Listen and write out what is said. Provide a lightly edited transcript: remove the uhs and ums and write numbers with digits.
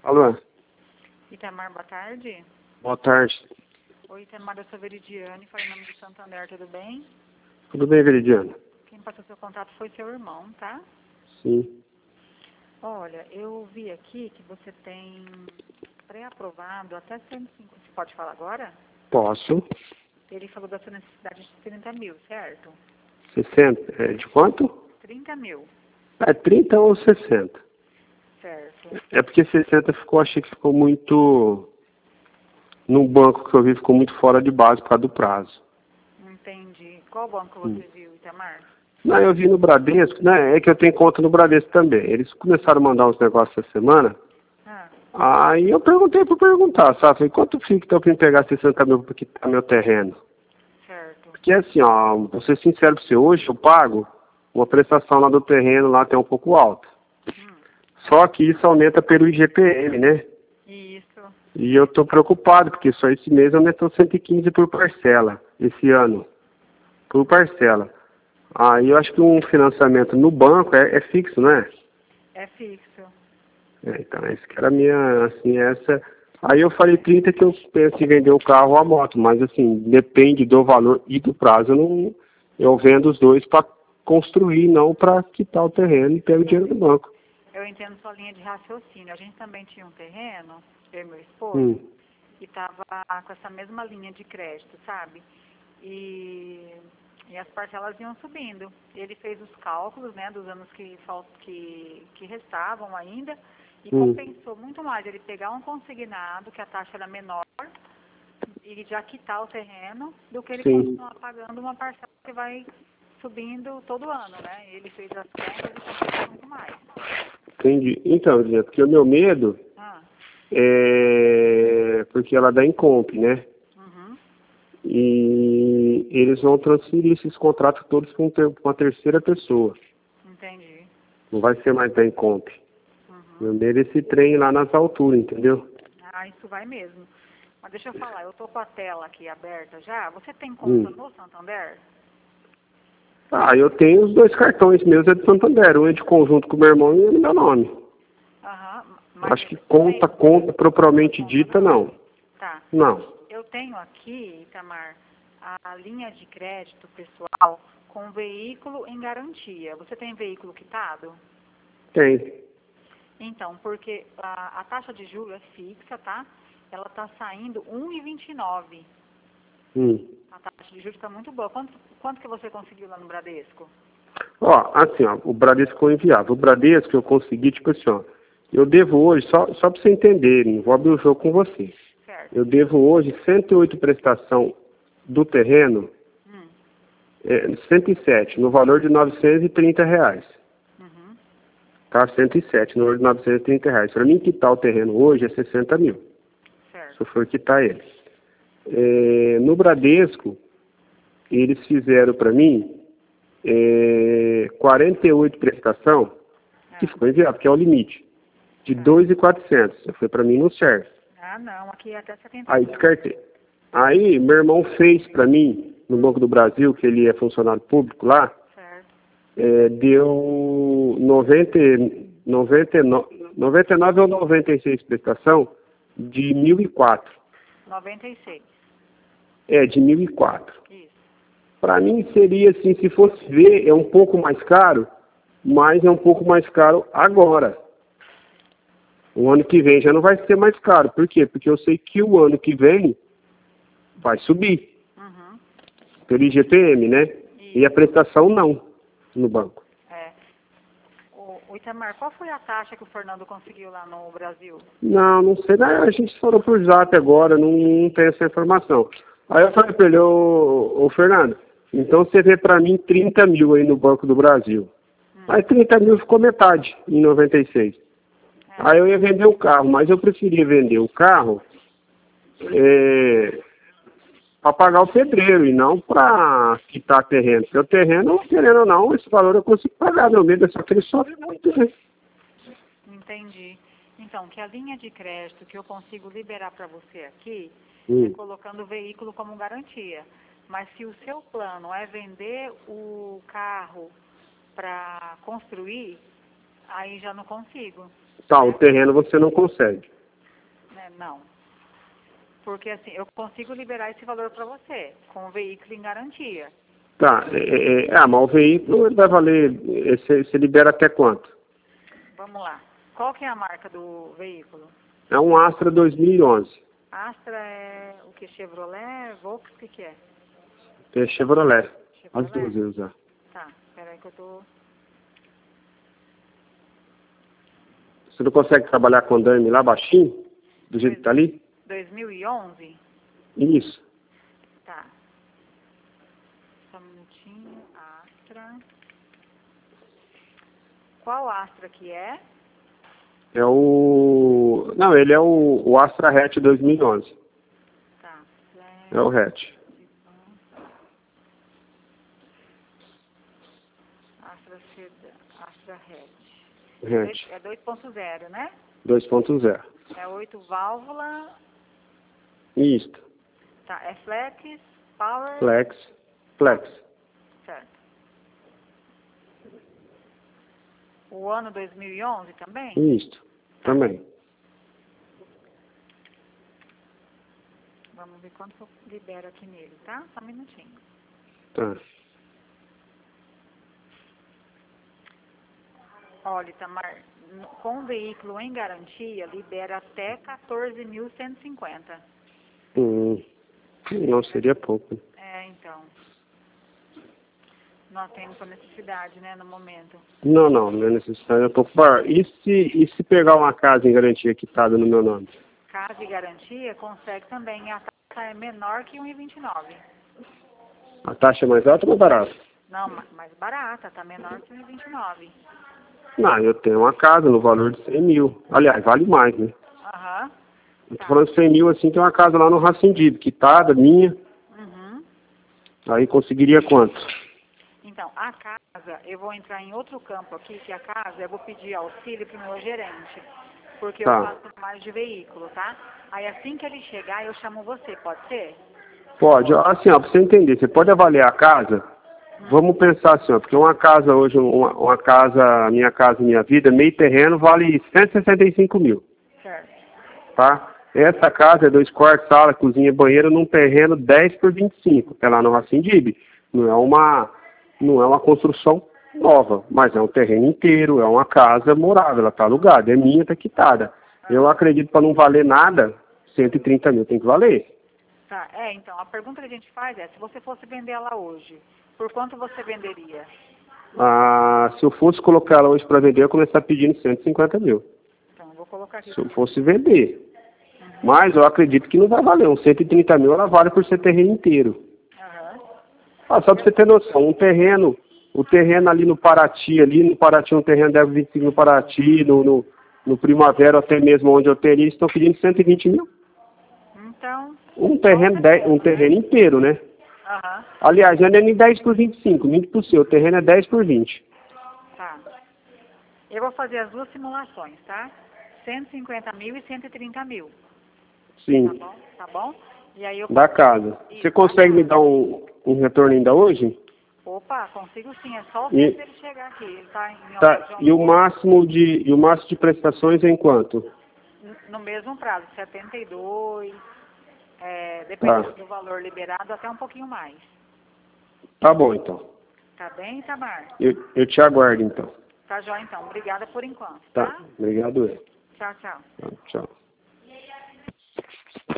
Alô? Itamar, boa tarde. Boa tarde. Oi, Itamar, eu sou Veridiane, falo em nome de Santander, tudo bem? Tudo bem, Veridiana? Quem passou seu contato foi seu irmão, tá? Sim. Olha, eu vi aqui que você tem pré-aprovado até 105. Você pode falar agora? Posso. Ele falou da sua necessidade de 30 mil, certo? 60. De quanto? 30 mil, 30 ou 60? certo. É porque 60 achei que ficou muito... No banco que eu vi ficou muito fora de base por causa do prazo. Entendi. Qual banco você viu, Itamar? Não, eu vi no Bradesco, né? É que eu tenho conta no Bradesco também. Eles começaram a mandar uns negócios essa semana. Aí eu perguntei por perguntar, sabe? Falei, quanto fica então pra eu pegar 60 mil pra quitar meu terreno? Certo. Porque assim, ó, vou ser sincero pra você, hoje eu pago uma prestação lá do terreno lá até um pouco alta. Só que isso aumenta pelo IGPM, né? Isso. E eu tô preocupado, porque só esse mês aumentou 115 por parcela, esse ano. Por parcela. Aí eu acho que um financiamento no banco é fixo, não é? É fixo. Então, essa que era a minha, assim, essa... Aí eu falei 30 que eu penso em vender o carro ou a moto, mas assim, depende do valor e do prazo. Eu vendo os dois para construir, não para quitar o terreno e pegar o dinheiro do banco. Eu entendo sua linha de raciocínio. A gente também tinha um terreno, eu e meu esposo, que estava com essa mesma linha de crédito, sabe? E as parcelas iam subindo. Ele fez os cálculos, né, dos anos que restavam ainda e compensou muito mais ele pegar um consignado, que a taxa era menor, e já quitar o terreno, do que ele continuar pagando uma parcela que vai subindo todo ano, né? Ele fez as contas e compensou muito mais. Entendi. Então, Dina, porque o meu medo é porque ela dá em comp, né? E eles vão transferir esses contratos todos para uma terceira pessoa. Entendi. Não vai ser mais da Incomp. Meu medo é esse trem lá nas alturas, entendeu? Ah, isso vai mesmo. Mas deixa eu falar, eu tô com a tela aqui aberta já. Você tem conta no Santander? Ah, eu tenho os dois cartões meus, é de Santander. Um é de conjunto com o meu irmão e um é no meu nome. Mas acho que conta propriamente dita, não. Tá. Não. Eu tenho aqui, Itamar, a linha de crédito pessoal com veículo em garantia. Você tem veículo quitado? Tem. Então, porque a taxa de juros é fixa, tá? Ela está saindo 1,29. A taxa de juros está muito boa. Quanto que você conseguiu lá no Bradesco? Ó, assim, ó, o Bradesco é inviável. O Bradesco eu consegui, tipo assim, ó, eu devo hoje, só para você entender, não vou abrir o jogo com você. Certo. Eu devo hoje 108 prestação do terreno, 107, no valor de R$ 930. Tá, 107, no valor de R$ 930. Para mim quitar o terreno hoje é 60 mil. Certo. Se eu for quitar ele. No Bradesco, eles fizeram para mim 48 prestação, que ficou enviado, que é o limite, de 2.400. Foi para mim, não serve. Ah, não, aqui é até 70. Aí descartei. Aí meu irmão fez para mim, no Banco do Brasil, que ele é funcionário público lá, deu 99 ou 96 prestação de 1.004. 96. De 1.004. Isso. Para mim seria assim, se fosse ver, é um pouco mais caro, mas é um pouco mais caro agora. O ano que vem já não vai ser mais caro. Por quê? Porque eu sei que o ano que vem vai subir. Pelo IGPM, né? E a prestação não, no banco. O Itamar, qual foi a taxa que o Fernando conseguiu lá no Brasil? Não sei. A gente falou por zap agora, não tem essa informação. Aí eu falei para ele, ô Fernando, então você vê para mim 30 mil aí no Banco do Brasil. Aí 30 mil ficou metade, em 96. Aí eu ia vender o carro, mas eu preferia vender o carro para pagar o pedreiro e não para quitar terreno. Porque o terreno, querendo ou não, esse valor eu consigo pagar. Meu medo é só que ele sobe muito, né? Entendi. Então, que a linha de crédito que eu consigo liberar para você aqui é colocando o veículo como garantia. Mas se o seu plano é vender o carro para construir, aí já não consigo. Tá, o terreno você não consegue. Porque assim, eu consigo liberar esse valor para você, com o veículo em garantia. Tá, mas o veículo ele vai valer, você libera até quanto? Vamos lá. Qual que é a marca do veículo? É um Astra 2011. Astra é o que? Chevrolet? Volks? O que é? É Chevrolet. As Chevrolet? duas eu usar. Tá, peraí que eu tô... Você não consegue trabalhar com andame lá baixinho? Do jeito que tá ali? 2011? Isso. Tá. Só um minutinho. Astra. Qual Astra que é? É o... Não, ele é o Astra Hatch 2011. Tá. É o Hatch. Astra Hatch. Hatch. É 2.0, né? 2.0. É 8 válvula. Isso. Tá. É flex, power. Flex. Certo. O ano 2011 também? Isso. Também. Vamos ver quanto eu libero aqui nele, tá? Só um minutinho. Tá. Olha, Itamar, com o veículo em garantia, libera até 14.150. Não, seria pouco. É, então. Nós temos essa necessidade, né, no momento. Não, minha necessidade é um pouco maior. E se pegar uma casa em garantia quitada no meu nome? Casa e garantia, consegue também. A taxa é menor que 1,29. A taxa é mais alta ou mais barata? Não, mais barata, tá menor que 1,29. Não, eu tenho uma casa no valor de 100 mil. Aliás, vale mais, né? Aham. Eu tô falando 100 mil, assim, tem uma casa lá no Racindido, quitada, minha. Uhum. Aí conseguiria quanto? Então, a casa, eu vou entrar em outro campo aqui, que a casa eu vou pedir auxílio pro meu gerente. Porque eu faço mais de veículo, tá? Aí assim que ele chegar, eu chamo você, pode ser? Pode. Assim, ó, pra você entender, você pode avaliar a casa. Vamos pensar assim, ó, porque uma casa hoje, uma casa, minha vida, meio terreno, vale 165 mil. Certo. Tá? Essa casa é 2 quartos, sala, cozinha, banheiro, num terreno 10 por 25, que é lá no Racindibe. Não é uma construção nova, mas é um terreno inteiro, é uma casa morável, ela está alugada, é minha, está quitada. Eu acredito para não valer nada, 130 mil tem que valer. Tá, então, a pergunta que a gente faz é, se você fosse vender ela hoje, por quanto você venderia? Se eu fosse colocar ela hoje para vender, eu ia começar pedindo 150 mil. Então, eu vou colocar aqui. Se eu fosse vender. Mas eu acredito que não vai valer. Uns 130 mil ela vale por ser terreno inteiro. Só para você ter noção, o terreno ali no Paraty, um terreno deve 25 no Paraty, no Primavera, até mesmo onde eu teria, estão pedindo 120 mil. Então... Um terreno inteiro, né? Aliás, não é nem 10 por 25, muito por seu, o terreno é 10 por 20. Tá. Eu vou fazer as duas simulações, tá? 150 mil e 130 mil. Sim. Tá bom? E aí da casa. Você consegue me dar um retorno ainda hoje? Opa, consigo sim, é só o tempo dele chegar aqui. Ele tá em e o máximo de prestações é em quanto? No mesmo prazo, 72, dependendo do valor liberado, até um pouquinho mais. Tá bom, então. Tá bem, Itamar? Eu te aguardo, então. Tá jóia, então. Obrigada por enquanto, tá? Obrigado. Tchau, tchau. Tchau.